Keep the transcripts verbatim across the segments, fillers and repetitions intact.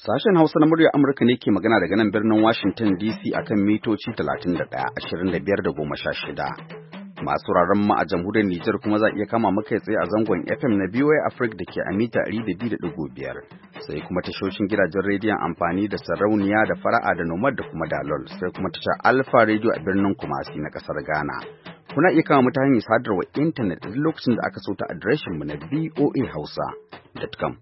Sashen Hausa na muryar Amurka ne ke magana daga nan birnin Washington D C akan mitoci talatin da ɗaya, ashirin da biyar da goma sha shida. Masu rarren mu a jamhuriyar Nijar kuma za a iya kama maka tsaye a zangon F M na B O A Africa da ke a mita ɗari da biyu da ɗigo biyar. Sai kuma tashoshin gidajen rediyon amfani da sarauniya da fara'a da nomad da kuma dalol. Sai kuma tashar Alpha Radio a birnin Kumasi na ƙasar Ghana. Kuna iya kama ta hanyar sadarwar intanet duk lokacin da aka so ta adireshin mu na v o a hausa dot com.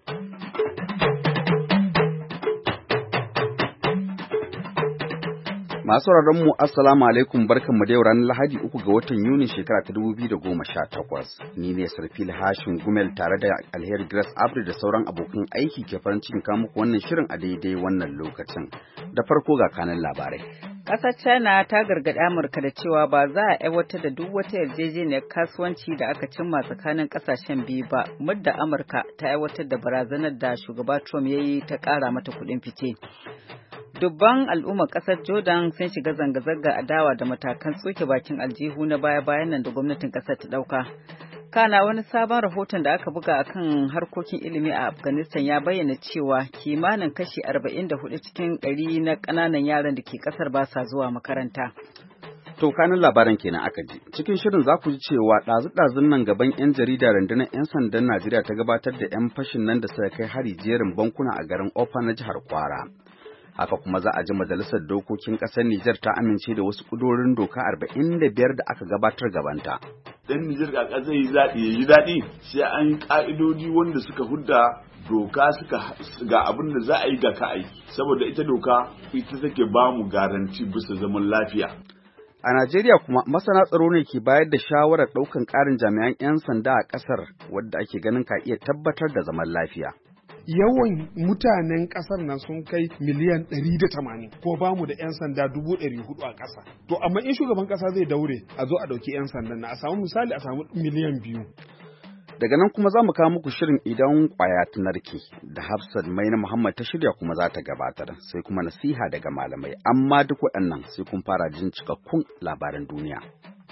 Masu mu assalamu alaikum barkanmu da yau ranar Lahadi uku ga watan Yuni shekara ta dubu biyu da goma sha takwas. Ni ne Sarfil Hashim Gumel tare da Alheri Grace Abri da sauran abokan aiki ke farin cikin kawo muku wannan shirin a daidai wannan lokacin. Da farko ga kanan labarai. Ƙasar China ta gargaɗi Amurka da cewa ba za a aiwatar da duk wata yarjejeniyar kasuwanci da aka cimma tsakanin ƙasashen biyu ba, muddin Amurka ta aiwatar da barazanar da shugaba Trump ya yi ta ƙara mata kuɗin fice. Dubban al'ummar ƙasar Jordan sun shiga zanga-zanga adawa da matakan tsoke bakin aljihu na baya-bayan nan da gwamnatin ƙasar ta ɗauka. Kana wani sabon rahoton da aka buga akan harkokin ilimi a Afghanistan ya bayyana cewa kimanin kashi arba'in da hudu cikin ɗari na ƙananan yaran da ke ƙasar ba sa zuwa makaranta. To kanin labaran kenan aka ji. Cikin shirin za ku ji cewa ɗazu-ɗazun nan gaban 'yan jarida rundunar 'yan sandan Najeriya ta gabatar da 'yan fashin nan da suka kai hari jerin bankuna a garin Ofa na jihar Kwara. Haka kuma za a ji majalisar dokokin ƙasar Nijar ta amince da wasu ƙudurorin doka arba'in da biyar da aka gabatar gabanta. Dan Nijar ga ƙasa yi zaɗi ya yi daɗi sai an yi ƙa'idodi wanda suka hudda doka suka ga abin da za a yi ga ka aiki. Saboda ita doka ita take ba mu garanti bisa zaman lafiya. A Najeriya kuma masana tsaro ne ke bayar da shawarar ɗaukan ƙarin jami'an 'yan sanda a ƙasar wadda ake ganin ka iya tabbatar da zaman lafiya. Yawan mutanen kasar nan sun kai miliyan ɗari da tamanin ko ba mu da 'yan sanda dubu ɗari hudu a ƙasa. To amma in shugaban ƙasa zai daure a zo a ɗauki 'yan sandan na a samu misali a samu miliyan biyu. Daga nan kuma za mu kawo muku shirin idan ƙwaya ta narke da Hafsat Maina Muhammad ta shirya kuma za ta gabatar sai kuma nasiha daga malamai amma duk waɗannan sai kun fara jin cikakkun labaran duniya.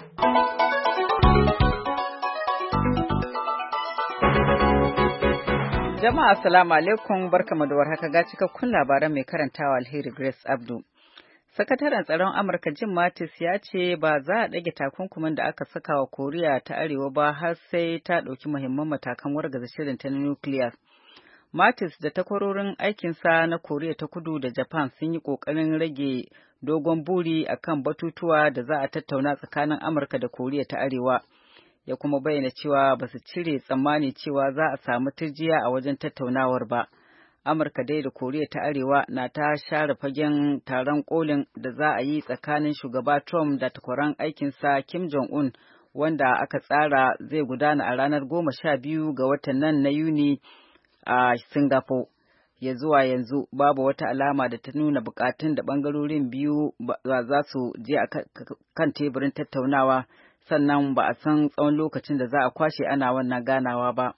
Jama'a assalamu alaikum barkamu da warhaka ga cikakkun labaran mai karantawa Alheri Grace Abdu. Sakataren tsaron Amurka Jim Mattis ya ce ba za a ɗage takunkumin da aka saka wa Koriya ta Arewa ba har sai ta ɗauki muhimman matakan wargaza shirin ta nukiliya. Mattis da takwarorin aikinsa na Koriya ta Kudu da Japan sun yi ƙoƙarin rage dogon buri akan batutuwa da za a tattauna tsakanin Amurka da Koriya ta Arewa. Ya kuma bayyana cewa ba su cire tsammani cewa za a samu turjiya a wajen tattaunawar ba. Amurka dai da Koriya ta Arewa na ta share fagen taron kolin da za a yi tsakanin shugaba Trump da takwaran aikinsa Kim Jong-un wanda aka tsara zai gudana a ranar goma sha biyu ga watan nan na Yuni a Singapore. Ya zuwa yanzu babu wata alama da ta nuna bukatun da bangarorin biyu za su je a kan teburin tattaunawa. Sannan ba a san tsawon lokacin da za a kwashe ana wannan ganawa ba.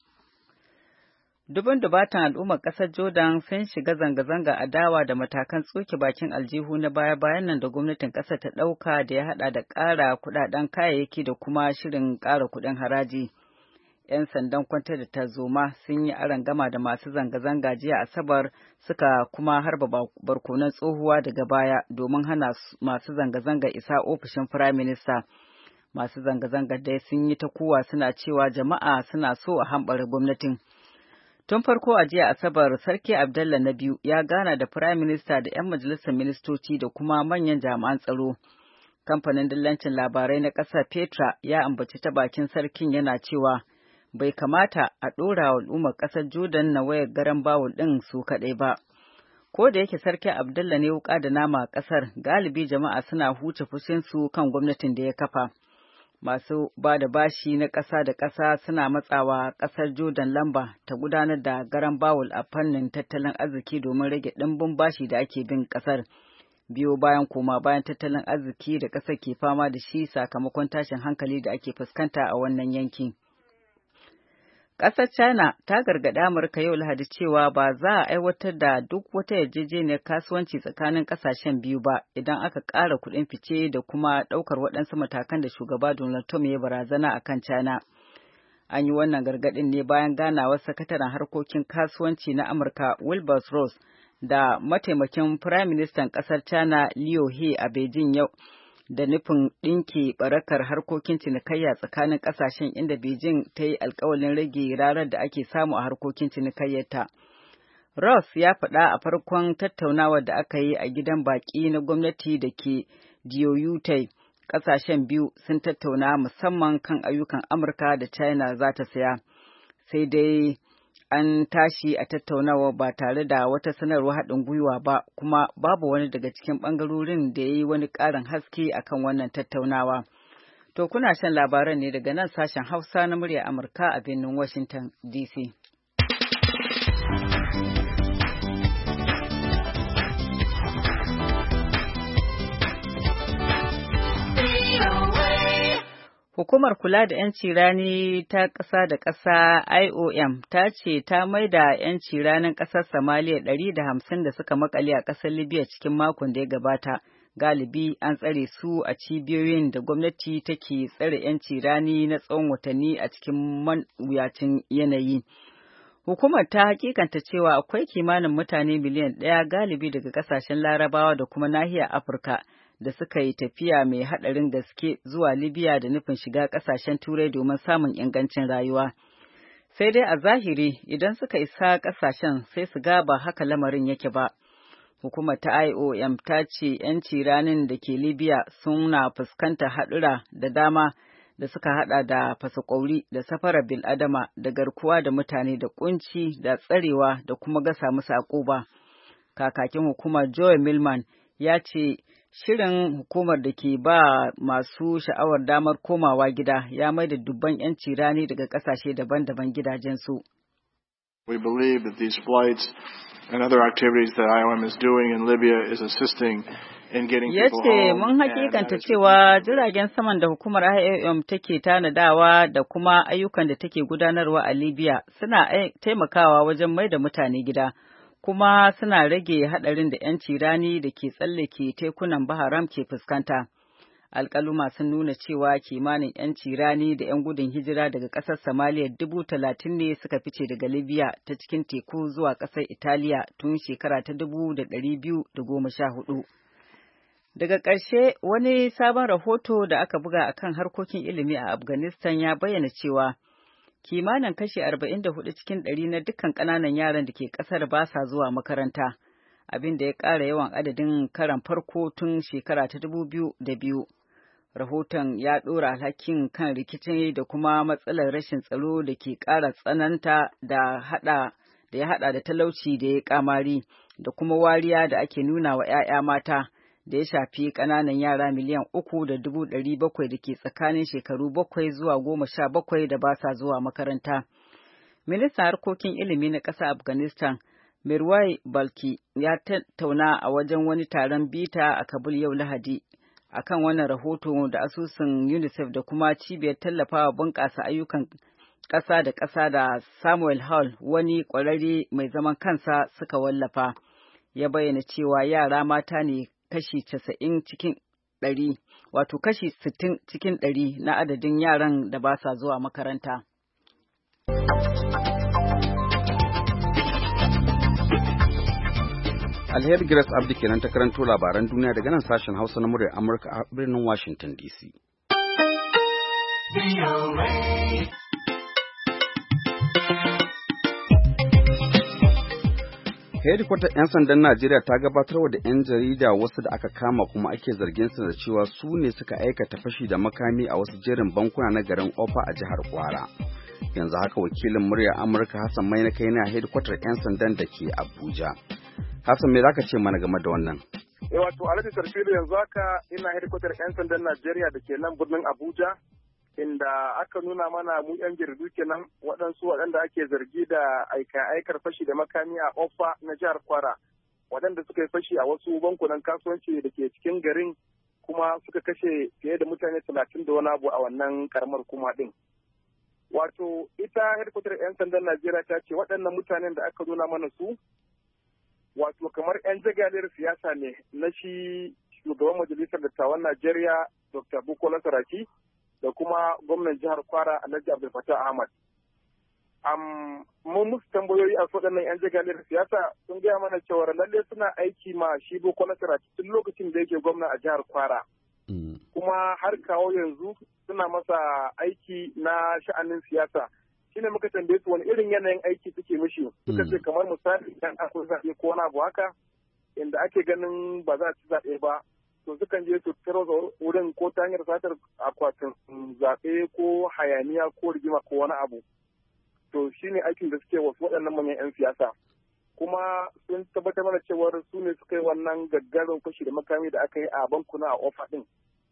Dubun dubatan al'ummar ƙasar Jordan sun shiga zanga-zanga adawa da matakan tsoke bakin aljihu na baya-bayan nan da gwamnatin ƙasar ta ɗauka da ya haɗa da ƙara kuɗaɗen kayayyaki da kuma shirin ƙara kuɗin haraji. ‘Yan sandan kwantar da tarzoma sun yi arangama da masu zanga-zanga jiya Asabar suka kuma harba barkonon tsohuwa daga baya domin hana masu zanga-zanga isa ofishin Firaminista. Masu zanga-zangar dai sun yi ta kuwa suna cewa jama'a suna so a hambara gwamnatin. Tun farko a jiya Asabar, Sarki Abdallah na biyu ya gana da Firayim Minista da 'yan majalisar ministoci da kuma manyan jami'an tsaro. Kamfanin dillancin labarai na ƙasar Petra ya ambaci ta bakin sarkin yana cewa bai kamata a ɗora wa al'ummar ƙasar Jordan na wayar garan bawul ɗin su kaɗai ba. Ko da yake Sarki Abdallah ne wuƙa da nama a ƙasar, galibi jama'a suna huce fushinsu kan gwamnatin da ya kafa. Masu ba da bashi na ƙasa da ƙasa suna matsawa ƙasar Jordan lamba ta gudanar da garan bawul a fannin tattalin arziki domin rage ɗimbin bashi da ake bin ƙasar. Biyo bayan koma bayan tattalin arziki da ƙasar ke fama da shi sakamakon tashin hankali da ake fuskanta a wannan yanki. Ƙasar China ta gargaɗi Amurka yau Lahadi cewa ba za a aiwatar da duk wata yarjejeniyar kasuwanci tsakanin ƙasashen biyu ba idan aka ƙara kuɗin fice da kuma ɗaukar waɗansu matakan da shugaba Donald Trump ya barazana a kan China. An yi wannan gargaɗin ne bayan ganawar sakataren harkokin kasuwanci na Amurka Wilbur Ross da mataimakin Firaministan ƙasar China Liu He a Beijing yau da nufin ɗinke barakar harkokin cinikayya tsakanin ƙasashen, inda Beijing ta yi alkawalin rage rarar da ake samu a harkokin cinikayyarta. Ross ya faɗa a farkon tattaunawar da aka yi a gidan baƙi na gwamnati da ke Diaoyutai, ƙasashen biyu sun tattauna musamman kan ayyukan Amurka da China za ta saya. Sai dai an tashi a tattaunawa ba tare da wata sanarwar haɗin gwiwa ba, kuma babu wani daga cikin ɓangarorin da ya yi wani ƙarin haske akan wannan tattaunawa. To kuna shan labaran ne daga nan sashen Hausa na murya Amurka a birnin Washington D C. Hukumar kula da ‘yanci rani ta ƙasa da ƙasa I O M ta ce ta maida ‘yanci ranin ƙasar Somalia ɗari da hamsin da suka makale a ƙasar Libya cikin makon da ya gabata. Galibi an tsare su a cibiyoyin da gwamnati take tsare ‘yanci rani na tsawon watanni a cikin mawuyacin yanayi. Hukumar ta hakikanta cewa akwai kimanin mutane miliyan ɗaya galibi daga ƙasashen Larabawa da kuma nahiyar Afirka da suka yi tafiya mai haɗarin gaske zuwa Libya da nufin shiga ƙasashen Turai domin samun ingancin rayuwa. Sai dai a zahiri idan suka isa ƙasashen sai su ga ba haka lamarin yake ba. Hukumar ta I O M ta ce ‘yanci ranin da ke Libya suna fuskantar haɗura da dama da suka haɗa da fasakwauri da safarar bil'adama da garkuwa da mutane da ƙunci da tsarewa da kuma gasa musu aƙuba. Kakakin hukumar Joe Millman ya ce shirin hukumar da ke ba masu sha'awar damar komawa gida ya mai da dubban 'yanci rani daga ƙasashe daban-daban gidajensu. We believe that these flights and other activities that I O M is doing in Libya is assisting in getting people home. Yace mun hakikanta cewa jiragen saman da hukumar I O M take tanadawa da kuma ayyukan da take gudanarwa a Libya suna taimakawa wajen mai da mutane gida. Kuma suna rage haɗarin da ‘yanci rani da ke tsallake tekunan Baharam ke fuskanta. Alƙaluma sun nuna cewa kimanin ‘yanci rani da ‘yan gudun hijira daga ƙasar Somalia dubu talatin ne suka fice daga Libya ta cikin teku zuwa ƙasar Italiya tun shekara ta dubu da ɗari biyu da goma sha hudu. Daga ƙarshe, wani sabon rahoto da aka buga akan harkokin ilimi a Afghanistan ya bayyana cewa kimanin kashi arba'in da hudu cikin ɗari na dukkan ƙananan yaran da ke ƙasar ba sa zuwa makaranta, abin da ya ƙara yawan adadin karan farko tun shekara ta dubu biyu da biyu. Rahoton ya ɗora alhakin kan rikicin da kuma matsalar rashin tsaro da ke ƙara tsananta da haɗa da ya haɗa da talauci da ya ƙamari da kuma wariya da ake nuna wa ‘ya'ya mata da ya shafi ƙananan yara miliyan uku da dubu ɗari bakwai da ke tsakanin shekaru bakwai zuwa goma sha bakwai da ba sa zuwa makaranta. Ministan harkokin ilimi na ƙasar Afghanistan, Mirwai Balki, ya tattauna a wajen wani taron bita a Kabul yau Lahadi akan wannan rahoto da asusun UNICEF da kuma cibiyar tallafawa bunƙasa ayyukan ƙasa da ƙasa da Samuel Hall, wani ƙwararre mai zaman kansa, suka wallafa. Ya bayyana cewa yara mata ne kashi casa'in cikin ɗari, wato kashi sittin cikin ɗari na adadin yaran da ba sa zuwa makaranta. Alheri Grace Abdi kenan ta karanto labaran duniya daga nan sashen Hausa na muryar Amurka a birnin Washington D C. Hedikwatar 'yan sandan Najeriya ta gabatarwa da 'yan jarida wasu da aka kama kuma ake zargin su da cewa su ne suka aikata fashi da makami a wasu jerin bankuna na garin Ofa a jihar Kwara. Yanzu haka wakilin muryar Amurka Hassan Mai na kai na hedikwatar 'yan sandan da ke Abuja. Hassan, me zaka ce mana game da wannan? Eh wato Alhaji Sarfilu, yanzu haka ina hedikwatar 'yan sandan Najeriya da ke nan birnin Abuja, inda aka nuna mana mu 'yan jaridu kenan waɗansu waɗanda ake zargi da aika-aikar fashi da makami a Ofa na jihar Kwara, waɗanda suka yi fashi a wasu bankunan kasuwanci da ke cikin garin kuma suka kashe fiye da mutane talatin da wani abu a wannan karamar kuma ɗin. Wato ita hedikwatar 'yan sandan Najeriya ta ce waɗannan mutanen da aka nuna mana su wato kamar 'yan jagaliyar siyasa ne na shi shugaban majalisar dattawan Najeriya Doctor Bukola Saraki da kuma gwamnan jihar Kwara Alhaji Abdul Fattah Ahmad. um, mun musu tambayoyi a waɗannan 'yan jagaliyar siyasa sun gaya mana cewa lalle suna aiki ma shi Boko Nasara tun lokacin da yake gwamna a jihar Kwara. Mm. Kuma har kawo yanzu suna masa aiki na sha'anin siyasa. Shi ne muka tambaye su wani irin yanayin aiki suke mishi. Suka ce kamar misali idan akwai zaɓe ko wani abu haka inda ake ganin ba za a ci zaɓe ba. To sukan je su taro wurin ko ta hanyar satar akwatin zaɓe ko hayaniya ko rigima ko wani abu. To shi ne aikin da suke wasu waɗannan manyan 'yan siyasa. Kuma sun tabbatar mana cewar su ne suka yi wannan gaggarin fashi da makami da aka yi a bankuna a ofa ɗin.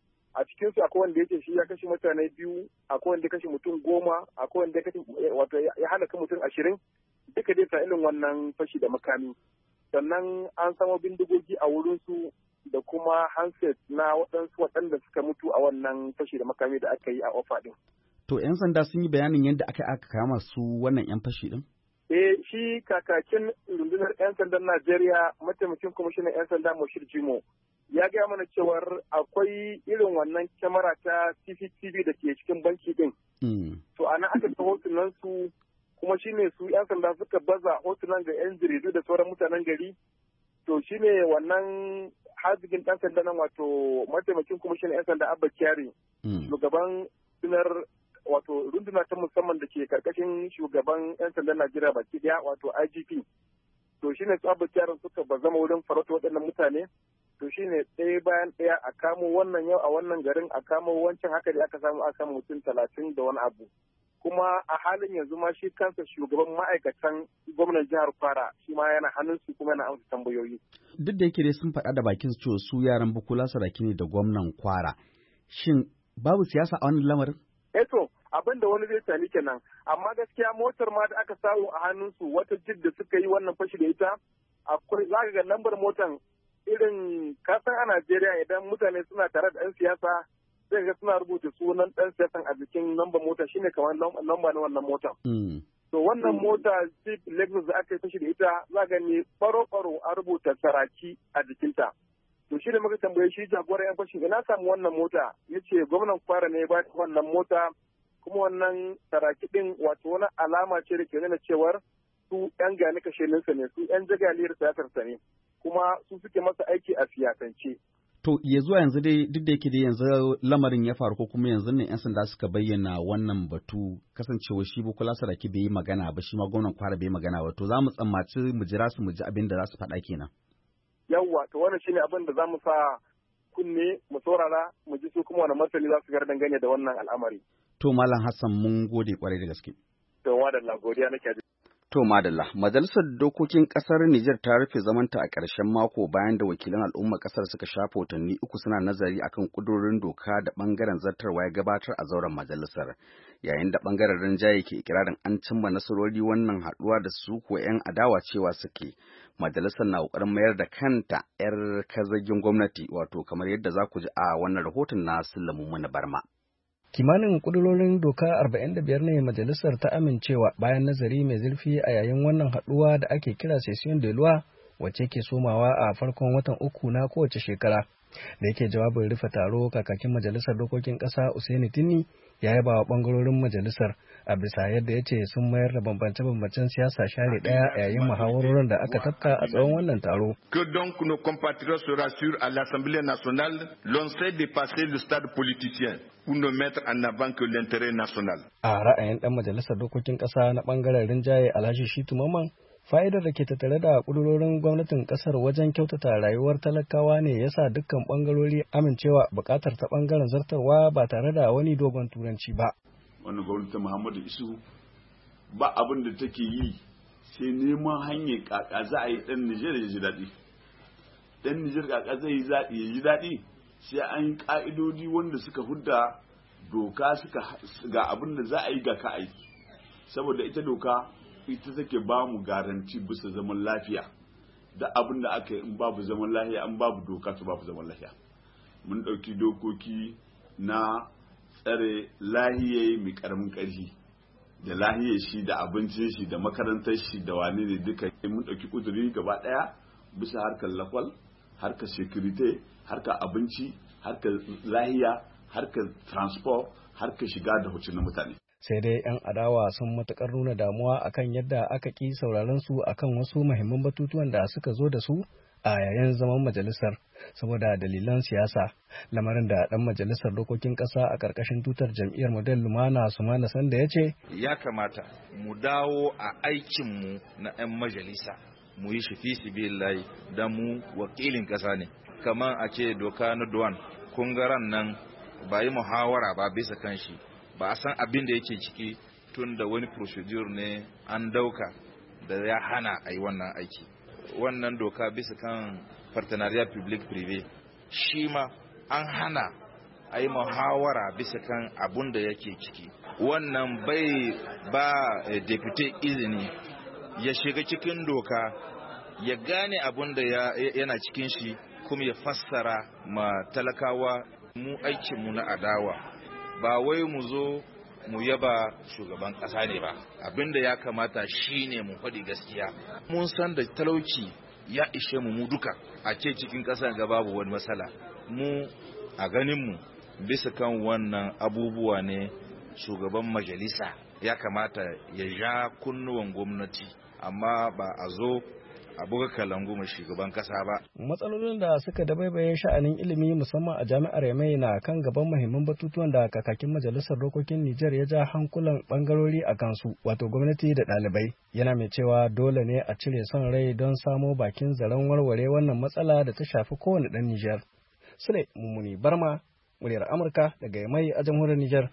A cikin su akwai wanda yake shi ya kashe mutane biyu, akwai wanda ya kashe mutum goma, akwai wanda ya kashe wato ya halaka mutum ashirin, duka dai sa irin wannan fashi da makami. Sannan an samo bindigogi a wurin su da kuma handset na waɗansu waɗanda suka mutu a wannan fashi da makami da aka yi a ofa ɗin. To 'yan sanda sun yi bayanin yadda aka aka kama su wannan 'yan fashi ɗin? Eh shi kakakin rundunar 'yan sandan Najeriya mataimakin kwamishinan 'yan sanda Moshir Jimo ya gaya mana cewar akwai irin wannan kyamara ta C C T V da ke cikin banki din. Mm. To ana aka ta hotunan su kuma shine su 'yan sanda suka baza hotunan ga 'yan jaridu da sauran mutanen gari. To shine wannan hazigin ɗan sanda nan wato mataimakin kwamishinan 'yan sanda Abba Kyari. Mm. Shugaban sunar wato runduna ta musamman da ke karkashin shugaban 'yan sandan Najeriya baki daya wato I G P. To shine su Abba Kyari suka bazama wurin farauta waɗannan mutane. To shi ne ɗaya bayan ɗaya a kamo wannan yau a wannan garin a kamo wancan haka da aka samu aka mutum talatin da wani abu. Kuma a halin yanzu ma shi kansa shugaban ma'aikatan gwamnan jihar Kwara shi ma yana hannun su kuma yana amsa tambayoyi. Duk da yake dai sun faɗa da bakin su cewa su yaran Bukola Saraki ne da gwamnan Kwara. Shin babu siyasa a wannan lamarin? Eh to abin da wani zai tani kenan amma gaskiya motar ma da aka samu a hannun su wata jid da suka yi wannan fashi da ita akwai za ga lambar motan irin kasan a Najeriya idan mutane suna tare da 'yan siyasa zai ga suna rubuta sunan ɗan siyasan a jikin lambar mota shine kamar lamba na wannan mota. To wannan mota Jeep Lexus da aka yi fashi da ita za ga ne faro-faro a rubuta Saraki a jikinta. To shi da muka tambaye shi jagoran 'yan fashin ina samu wannan mota ya ce gwamnan Kwara ne ba wannan mota kuma wannan Saraki din wato wani alama ce da ke nuna cewar su 'yan gani kasheninsa ne su 'yan jagaliyar siyasarsa ne. kuma su suke masa aiki a siyasance. To ya zuwa yanzu dai duk da yake dai yanzu lamarin ya faru ko kuma yanzu ne 'yan sanda suka bayyana wannan batu kasancewa shi Bukola Saraki bai yi magana ba shi ma gwamnan Kwara bai yi magana ba to za mu tsammaci mu jira su mu ji abin da za su faɗa kenan. Yawwa to wannan shine abin da za mu sa kunne mu saurara mu ji su kuma wani martani za su gar dangane da wannan al'amari. To Malam Hassan mun gode kwarai da gaske. To wadalla godiya nake. To madalla, Majalisar Dokokin Ƙasar Nijar ta rufe zamanta a ƙarshen mako bayan da wakilan al'ummar ƙasar suka shafe watanni uku suna nazari akan ƙudurorin doka da ɓangaren zartarwa ya gabatar a zauren majalisar, yayin da ɓangaren rinjaye ke ikirarin an cimma nasarori wannan haɗuwa da su kuwa 'yan adawa cewa suke. Majalisar na ƙoƙarin mayar da kanta 'yar kazagin gwamnati wato kamar yadda za ku ji a wannan rahoton na Sullamu Muna Barma. Kimanin kudurorin doka arba'in da biyar ne majalisar ta amincewa bayan nazari mai zurfi a yayin wannan haɗuwa da ake kira session de loi wacce ke somawa a farkon watan uku na kowace shekara. Da yake jawabin rufe taro kakakin majalisar dokokin ƙasa Usaini Tinni ya yaba wa ɓangarorin majalisar a bisa yadda ya ce sun mayar da bambance-bambancen siyasa share ɗaya a yayin muhawarorin da aka tafka a tsawon wannan taro. Que donc nos compatriotes se rassurent à l'Assemblée nationale, l'on sait dépasser le stade politicien pour ne mettre en avant que l'intérêt national. A ra'ayin ɗan majalisar dokokin ƙasa na ɓangaren rinjaye Alhaji Shitu Mamman, fa'idar da ke tattare da ƙudurorin gwamnatin ƙasar wajen kyautata rayuwar talakawa ne ya sa dukkan ɓangarori amincewa buƙatar ta ɓangaren zartarwa ba tare da wani dogon turanci ba. Wannan gwamnatin Muhammadu Isu ba abin da take yi sai neman hanyar kaka za a yi ɗan Nijar ya ji daɗi. Ɗan Nijar kaka zai yi zaɗi ya ji daɗi sai an yi ƙa'idodi wanda suka hudda doka suka ga abin da za a yi ga ka aiki. Saboda ita doka ita take ba mu garanti bisa zaman lafiya da abin da aka yi in babu zaman lafiya an babu doka to babu zaman lafiya. Mun ɗauki dokoki na tsare lahiyai mai karamin ƙarfi da lahiyar shi da abincin shi da makarantar shi da wani ne duka mun ɗauki ƙuduri gaba ɗaya bisa harkar lakwal harkar security harkar abinci harkar lahiya harkar transport harkar shiga da hucin na mutane. sai dai 'yan adawa sun matukar nuna damuwa akan yadda aka ƙi sauraron su akan wasu muhimman batutuwan da suka zo da su a yayin zaman majalisar saboda dalilan siyasa, lamarin da ɗan majalisar dokokin ƙasa a ƙarƙashin tutar jam'iyyar Model Lumana Sumana Sanda ya ce ya kamata mu dawo a aikinmu na 'yan majalisa mu yi shi fi sibillahi da mu wakilin ƙasa ne, kamar a ce doka na duwan kungaran nan ba yi muhawara ba bisa kan shi, ba a san abin da yake ciki tun da wani procedure ne an dauka da ya hana a yi wannan aiki. Wannan doka bisa kan partenariat public-privé shi ma an hana a yi muhawara bisa kan abin da yake ciki. Wannan bai ba deputy izini ya shiga cikin doka ya gane abin da yana cikin shi kuma ya fassara ma talakawa. Mu aikinmu na adawa ba wai mu zo mu yaba shugaban ƙasa ne ba, abinda ya kamata shine mu faɗi gaskiya. Mun san da talauci ya ishe mu mu duka a ce cikin ƙasa ga babu wani matsala. Mu a ganinmu bisa kan wannan abubuwa ne shugaban majalisa ya kamata ya ja kunnuwan gwamnati, amma ba a zo a buga kalangu mai shugaban kasa ba. Matsalolin da suka dabaibaye sha'anin ilimi musamman a jami'ar Yamai na kan gaban muhimman batutuwan da kakakin majalisar dokokin Nijar ya ja hankulan bangarori a kansu, wato gwamnati da ɗalibai. Yana mai cewa dole ne a cire son rai don samo bakin zaren warware wannan matsala da ta shafi kowane ɗan Nijar. Sule Mummuni Barma, muryar Amurka daga Yamai a jamhuriyar Nijar.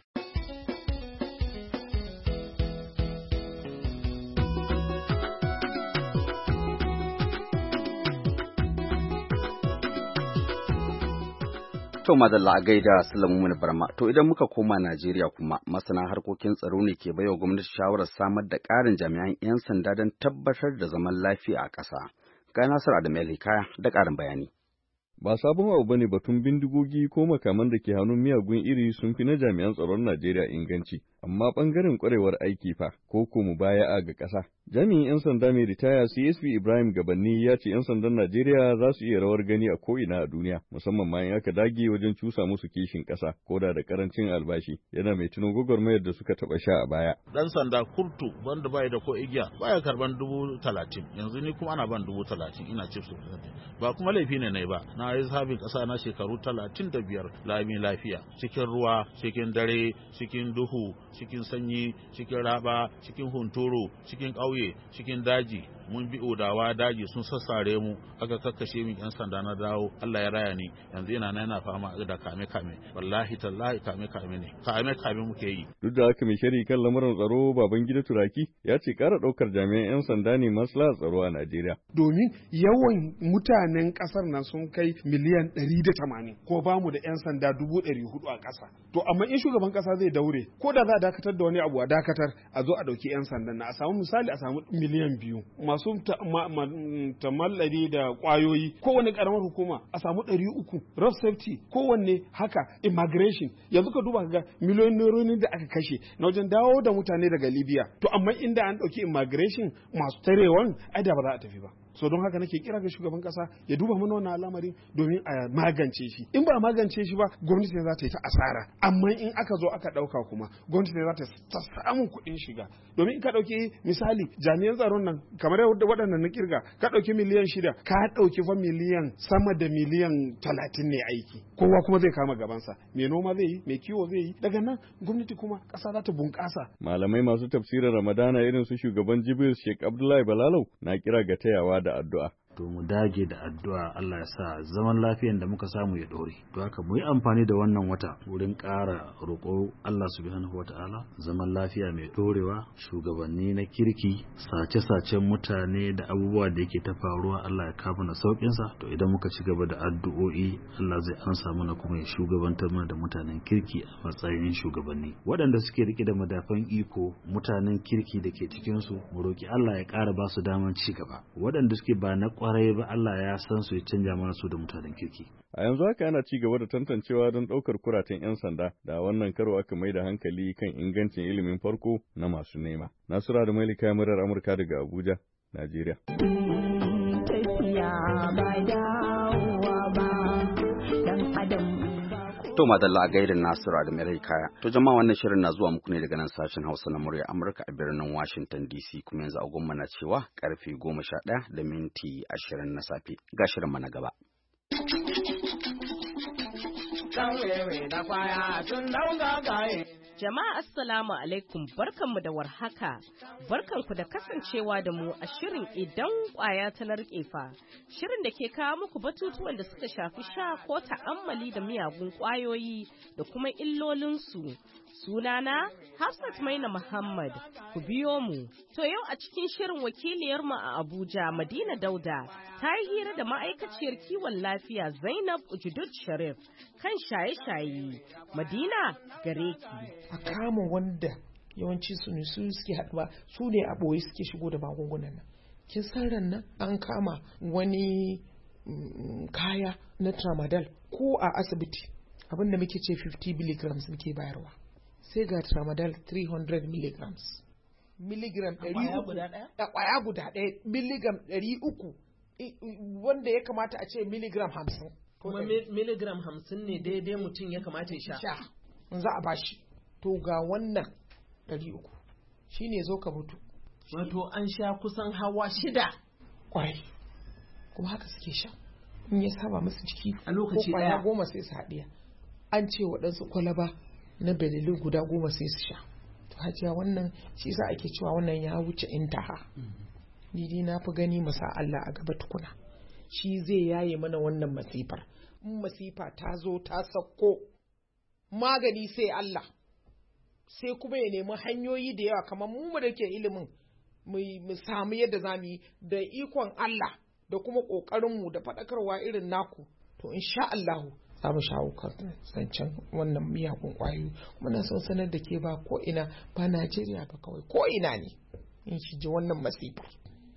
To madalla a gaida Sulaimu Barma. To idan muka koma Najeriya kuma masana harkokin tsaro ne ke baiwa gwamnati shawarar samar da ƙarin jami'an 'yan sanda don tabbatar da zaman lafiya a ƙasa. Ga Nasir Adam Hikaya da ƙarin bayani. Ba sabon abu bane batun bindigogi ko makaman da ke hannun miyagun iri sun fi na jami'an tsaron Najeriya inganci, amma ɓangaren ƙwarewar aiki fa ko ko mu baya ga ƙasa. Jami'in 'yan sanda mai ritaya C S P Ibrahim Gabanni ya ce 'yan sandan Najeriya za su iya rawar gani a ko'ina a duniya, musamman ma in aka dage wajen cusa musu kishin ƙasa, ko da da ƙarancin albashi. Yana mai tuno gwagwarmayar da suka taɓa sha a baya. Dan sanda kurtu wanda bai da ko igiya baya karban dubu talatin, yanzu ni kuma ana ban dubu talatin ina chief secretary. Ba kuma laifi ne nai ba, na yi sabin ƙasa na shekaru talatin da biyar lami lafiya, cikin ruwa, cikin dare, cikin duhu, cikin sanyi, cikin raba, cikin hunturu, cikin ƙauye, cikin daji. Mun bi odawa daji sun sassare mu, aka kakkashe min yan sanda na dawo, Allah ya raya ni, yanzu ina na yana fama da kame kame, wallahi tallahi kame kame ne, kame kame muke yi. Duk da haka mai shari kan lamarin tsaro Babangida Turaki ya ce ƙara ɗaukar jami'an 'yan sanda ne maslahar tsaro a Najeriya. Domin yawan mutanen ƙasar nan sun kai miliyan ɗari da tamanin, ko ba mu da 'yan sanda dubu ɗari hudu a ƙasa. To amma in shugaban ƙasa zai daure, ko da za a dakatar da wani abu a dakatar, a zo a ɗauki 'yan sandan na a samu misali a samu miliyan biyu. Masu tamallari da ƙwayoyi kowane ƙaramar hukuma a samu ɗari uku. Road safety kowanne haka, immigration yanzu ka duba ga miliyoyin da aka kashe na wajen dawo da mutane daga Libya. To amma inda an ɗauki immigration masu tarewan ai da ba za a tafi ba. So don haka nake kira ga shugaban kasa ya duba mana wannan al'amarin domin a magance shi. In ba a magance shi ba gwamnati ne za ta yi ta asara, amma in aka zo aka dauka kuma gwamnati ne za ta samu kuɗin shiga. Domin in ka dauki misali jami'an tsaron nan kamar waɗannan na kirga, ka dauki miliyan shida, ka dauki fa miliyan sama da miliyan talatin ne aiki. Kowa kuma zai kama gabansa, mai noma zai yi, mai kiwo zai yi, daga nan gwamnati kuma kasa za ta bunƙasa. Malamai masu tafsirin Ramadana irin su shugaban Jibril Sheikh Abdullahi Balalau na kira ga tayawa da addu'a. To mu dage da addu'a Allah ya sa zaman lafiyan da muka samu ya dore. To haka mu yi amfani da wannan wata wurin ƙara roƙo Allah subhanahu wata'ala zaman lafiya mai dorewa, shugabanni na kirki, sace-sacen mutane da abubuwa da yake ta faruwa Allah ya kafa na saukin sa. To idan muka ci gaba da addu'o'i Allah zai ansa mana kuma ya shugabantar mana da mutanen kirki a matsayin shugabanni. Waɗanda suke rike da madafan iko, mutanen kirki da ke cikin su, mu roki Allah ya ƙara ba su daman ci gaba. Waɗanda suke ba na kwarai ba Allah ya san su ya canja mana su da mutanen kirki. A yanzu haka ana ci gaba da tantancewa don ɗaukar kuratan 'yan sanda, da wannan karo aka mai da hankali kan ingancin ilimin farko na masu nema. Nasura da Malika murar Amurka daga Abuja, Najeriya. To madalla a gaidin Nasiru Adamu Kaya. To jama'a wannan shirin na zuwa muku ne daga nan sashen Hausa na murya Amurka a birnin Washington D C kuma yanzu agon na cewa karfe goma sha ɗaya da minti ashirin na safe. Ga shirin mana gaba. Jama'a assalamu alaikum, barkanmu da warhaka, barkanku da kasancewa da mu a shirin idan kwaya ta narke fa, shirin da ke kawo muku batutuwan da suka shafi sha ko ta'ammali da miyagun kwayoyi da kuma illolinsu. Sunana Hafsat Maina Muhammad, ku biyo mu. To yau a cikin shirin wakiliyarmu a Abuja, Madina Dauda, ta yi hira da ma'aikaciyar kiwon lafiya Zainab Ujudud Sharif kan shaye-shaye. Madina gare ki. A kama wanda yawanci su ne su suke haɗuwa, su ne a ɓoye suke shigo da magungunan nan. Kin san ran nan an kama wani mm, kaya na tramadol ko a asibiti abinda muke ce fifty milligrams muke bayarwa. Sai ga tramadol three hundred milligrams. Milligram ɗari uku. A ƙwaya guda ɗaya milligram ɗari uku. Wanda ya kamata a ce milligram hamsin. Kuma milligram hamsin ne daidai mutum ya kamata ya sha. Sha. Za a bashi. To ga wannan ɗari uku. Shi ne zo ka mutu. Wato an sha kusan hawa shida. Ƙwarai. Kuma haka suke sha. In ya saba musu jiki. A lokaci ɗaya. Ko ɗaya. goma sai su haɗiya. An ce waɗansu kwalaba na belilin guda goma sai su sha. To hajiya wannan shi za ake cewa wannan ya wuce intaha. Ni dai na fi gani masa Allah a gaba tukuna. Shi zai yaye mana wannan masifar. In masifa ta zo ta sauko magani sai Allah. Sai kuma ya nemi hanyoyi da yawa kamar mu da ke ilimin mu samu yadda za mu yi da ikon Allah da kuma ƙoƙarinmu da faɗakarwa irin naku. To insha Allahu za mu shawo kan zancen wannan miyagun ƙwayoyi. Muna son sanar da ke ba ko ina ba Najeriya ba kawai ko ina ne in shi ji wannan masifar.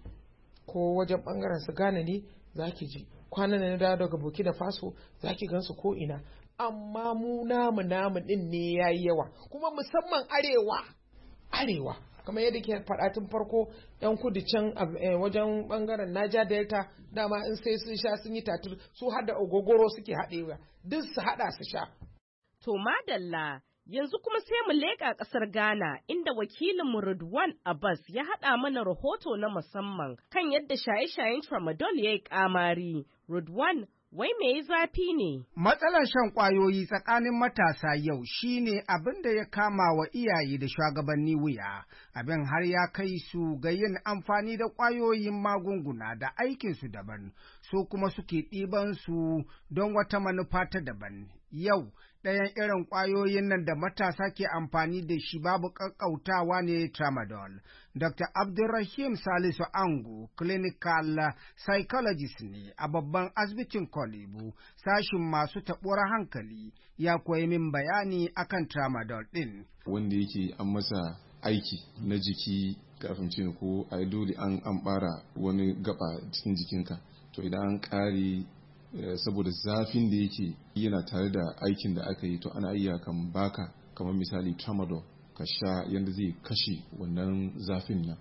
Ko wajen ɓangaren su Ghana ne za ki ji kwanan na dawo daga Burkina Faso za ki gansu ko ina. Amma mu namu namu din ne ya yi yawa kuma musamman arewa arewa kamar yadda ke faɗa tun farko yan kudu can wajen bangaren Naja Delta dama in sai sun sha sun yi tatur su hada ogogoro suke haɗewa duk su haɗa su sha. To madalla yanzu kuma sai mu leƙa ƙasar Ghana inda wakilin Ridwan Abbas ya haɗa mana rahoto na musamman kan yadda shaye-shayen tramadol ya yi ƙamari. Ridwan, wai me zafi ne? Matsalar shan ƙwayoyi tsakanin matasa yau shine abin da ya kama wa iyaye da shugabanni wuya, abin har ya kai su ga yin amfani da ƙwayoyin magunguna da aikinsu daban, su kuma suke ɗiban su don wata manufa ta daban. Yau, ɗayan irin ƙwayoyin nan da matasa ke amfani da shi babu ƙaƙƙautawa ne tramadol. Doctor Abdulrahim Salisu Ango, clinical psychologist ne a babban asibitin Kolibu, sashin masu taɓuwar hankali, ya koyi min bayani akan tramadol ɗin. Wanda yake an masa aiki na jiki kafin cin ko a dole an an bara wani gaba cikin jikinka, to idan an ƙare saboda zafin da yake yana tare da aikin da aka yi, to ana iya kan baka kamar misali tramadol ka sha yadda zai kashe wannan zafin nan.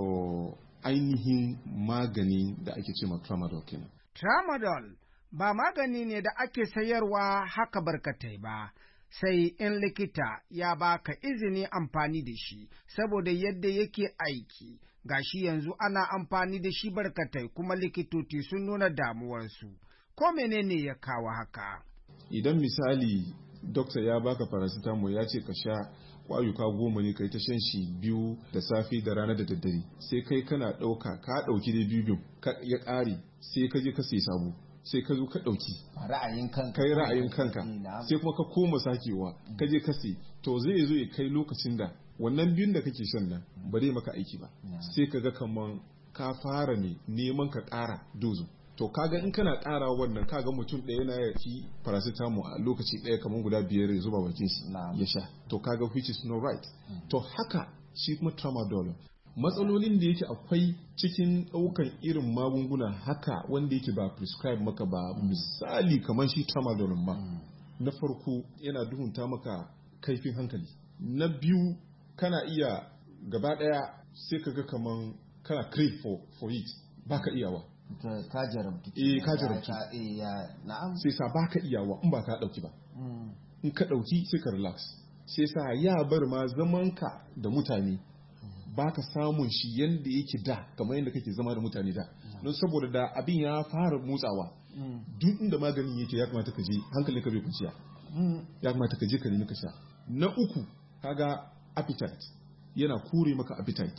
To ainihin magani da ake ce ma tramadol kenan. Tramadol ba magani ne da ake sayarwa haka barkatai ba, sai in likita ya baka izini amfani da shi saboda yadda yake aiki. Gashi yanzu ana amfani da shi barkatai kuma likitoci sun nuna damuwarsu. Ko menene ya kawo haka? Idan misali dokta ya baka paracetamol ya ce ka sha kwayuka goma ne kai ta shan shi biyu da safe da rana da daddare, sai kai kana ɗauka ka ɗauki da biyu ya ƙare sai ka je ka sai sabo sai ka zo ka ɗauki ra'ayin kanka kai ra'ayin kanka sai kuma ka koma sakewa ka je ka sai, to zai zo ya kai lokacin da wannan biyun da kake shan nan ba zai maka aiki ba, sai ka ga kaman ka fara ne neman ka ƙara dozo. To kaga in kana ƙara wannan kaga mutum ɗaya yana yaki paracetamol a lokaci ɗaya kamar guda biyar ya zuba bakin shi ya sha, to kaga which is no right. mm. To haka shi kuma tramadol matsalolin da yake akwai cikin ɗaukan irin magunguna haka wanda yake ba prescribe maka ba, mm. misali kamar shi tramadol ma, mm. na farko yana duhunta maka kaifin hankali, na biyu kana iya gaba ɗaya sai kaga kaman kana crave for, for it baka iyawa. ka jarabtu eh ka jarabtu eh ya na'am sai sa baka iyawa in ba ka dauki ba. in ka ɗauki sai ka relax sai sa ya bar ma zamanka da mutane ba ka samun shi yadda yake da kamar yadda kake zama da mutane da don saboda da abin ya fara motsawa duk inda maganin yake ya kamata ka je hankalin ka bai kwanciya ya kamata ka je ka nemi ka sha. Na uku kaga appetite yana kore maka appetite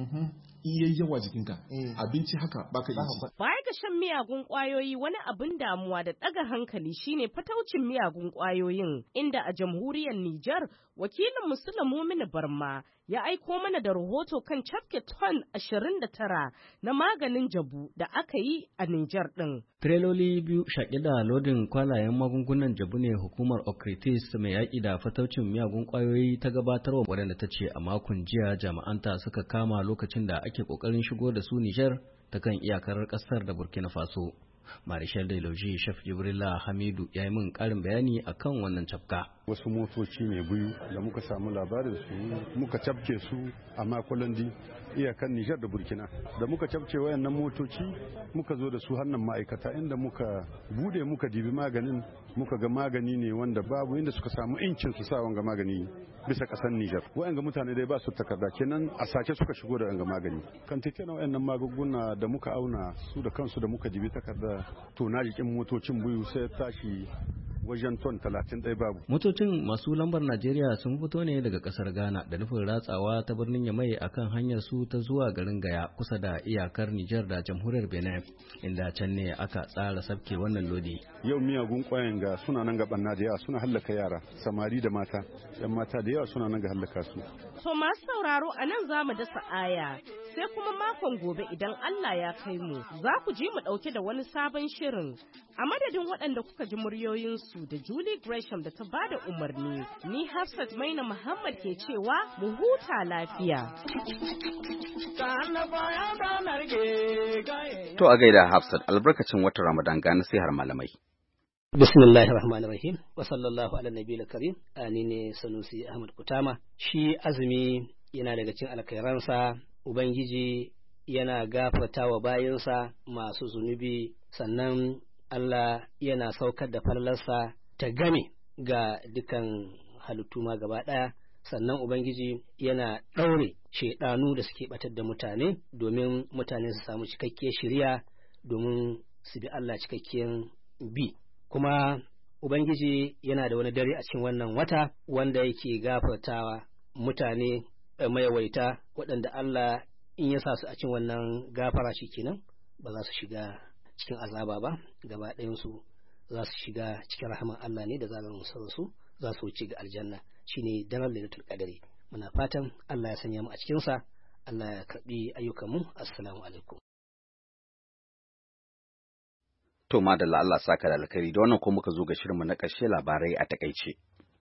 in yayi yawa jikinka abinci haka baka iya ci. Baya ga shan miyagun kwayoyi wani abin damuwa da daga hankali shine fataucin miyagun kwayoyin inda a jamhuriyar Nijar wakilin Muslim Mumin Barma ya aiko mana da rahoto kan cafke ton ashirin da tara na maganin jabu da aka yi a Nijar din. Tireloli biyu shaƙi da lodin kwalayen magungunan jabu ne hukumar Okritis mai yaƙi da fataucin miyagun kwayoyi ta gabatarwa waɗanda ta ce a makon jiya jami'anta suka kama lokacin da ake ƙoƙarin shigo da su Nijar ta kan iyakar ƙasar da Burkina Faso. Marishal Dailoji Shaf Jibrila Hamidu ya yi min ƙarin bayani a kan wannan cafka. Wasu motoci ne biyu da muka samu labarin su muka cafke su a makolandi iyakan Nijar da Burkina. Da muka cafke wayannan motoci muka zo da su hannun ma'aikata inda muka bude muka dibi maganin muka ga magani ne wanda babu inda suka samu incin su sa wanga magani bisa ƙasar Nijar. Wayanga mutane dai ba su takarda kenan a sake suka shigo da wanga magani. Kan tike na wayannan magunguna da muka auna su da kansu da muka dibi takarda to na jikin motocin biyu sai tashi wajen ton talatin ɗaya babu. Motocin masu lambar Najeriya sun fito ne daga ƙasar Ghana da nufin ratsawa ta birnin Yamai akan hanyar su ta zuwa garin Gaya kusa da iyakar Nijar da jamhuriyar Benin inda can ne aka tsara sabke wannan lodi. Yau miyagun ƙwayan ga suna nan gaban Najeriya suna hallaka yara samari da mata yan mata da yawa suna nan ga hallaka su. To masu sauraro a nan za mu dasa aya sai kuma makon gobe idan Allah ya kai mu za ku ji mu ɗauke da wani sabon shirin. A madadin waɗanda kuka ji muryoyinsu da Julie Gresham da ta bada umarni, ni Hafsat Maina Muhammad ke cewa mu huta lafiya. To a gaida Hafsat albarkacin watan Ramadan ga nasihar malamai. Bismillahir Rahmanir Rahim wa sallallahu ala nabiyil karim. Ani ne Sanusi Ahmad Kutama. Shi azumi yana daga cikin alkhairansa, Ubangiji yana gafarta wa bayinsa masu zunubi, sannan Allah yana saukar da falalarsa ta game ga dukan halittu ma gaba ɗaya, sannan Ubangiji yana ɗaure shaidanu da suke ɓatar da mutane domin mutane su samu cikakkiyar shiriya domin su bi Allah cikakkiyar bi. Kuma Ubangiji yana da wani dare a cikin wannan wata wanda yake gafartawa mutane mayawaita waɗanda Allah in ya sa su a cikin wannan gafara shi kenan ba za su shiga cikin azaba ba, gaba ɗayansu za su shiga cikin rahaman Allah ne da zaran su za su wuce ga aljanna. Shine daren Lailatul Qadri. Muna fatan Allah ya sanya mu a cikin sa, Allah ya karbi ayyukan mu. Assalamu alaikum. To madalla, Allah saka da alkhairi. Da wannan ko muka zo ga shirinmu na ƙarshe, labarai a takaice.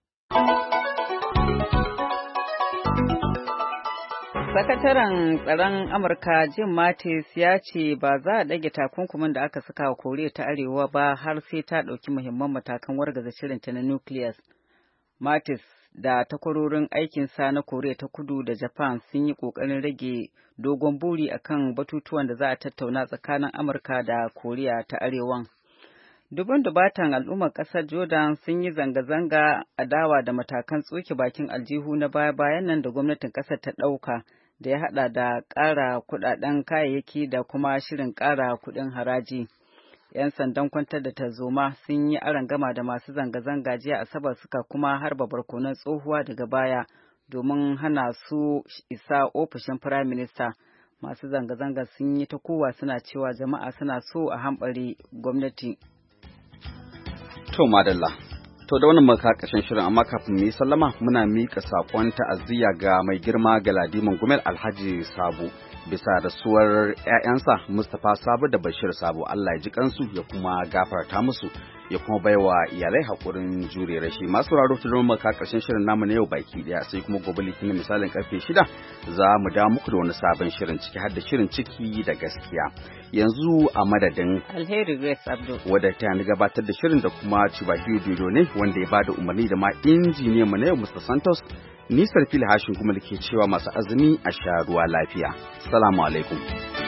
Sakataren tsaron Amurka Jim Mattis ya ce ba za a ɗage takunkumin da aka saka wa Koriya ta Arewa ba har sai ta ɗauki muhimman matakan wargaza shirinta na nukiliyas. Mattis da takwarorin aikinsa na Koriya ta Kudu da Japan sun yi ƙoƙarin rage dogon buri akan batutuwan da za a tattauna tsakanin Amurka da Koriya ta Arewan. Dubun dubatan al'ummar ƙasar Jordan sun yi zanga-zanga adawa da matakan tsoke bakin aljihu na baya-bayan nan da gwamnatin ƙasar ta ɗauka da ya haɗa da ƙara kuɗaɗen kayayyaki da kuma shirin ƙara kuɗin haraji. 'Yan sandan kwantar da tarzoma sun yi arangama da masu zanga-zanga jiya Asabar suka kuma harba barkonon tsohuwa daga baya domin hana su isa ofishin Firayim Minista. Masu zanga-zanga sun yi ta kowa suna cewa jama'a suna so a hambare gwamnati. To madalla, to da wannan maka ƙarshen shirin, amma kafin mu yi sallama muna miƙa saƙon ta'aziyya ga mai girma Galadiman Gumel Alhaji Sabo bisa rasuwar ƴaƴansa Mustapha Sabo da Bashir Sabo. Allah ya ji kansu ya kuma gafarta musu ya kuma baiwa iyalai haƙurin jure rashi. Masu sauraro ta zama maka ƙarshen shirin namu na yau baki ɗaya, sai kuma gobe Litinin misalin karfe shida za mu dawo muku da wani sabon shirin ciki har da shirin ciki da gaskiya. Yanzu a madadin Alheri Grace Abdul wadda ta ni gabatar da shirin da kuma Chibahiyo Dodo ne wanda ya bada umarni da ma injiniyan mu na yau Mister Santos, ni Sarfili Hashin kuma da ke cewa masu azumi a sha ruwa lafiya. Assalamu alaikum.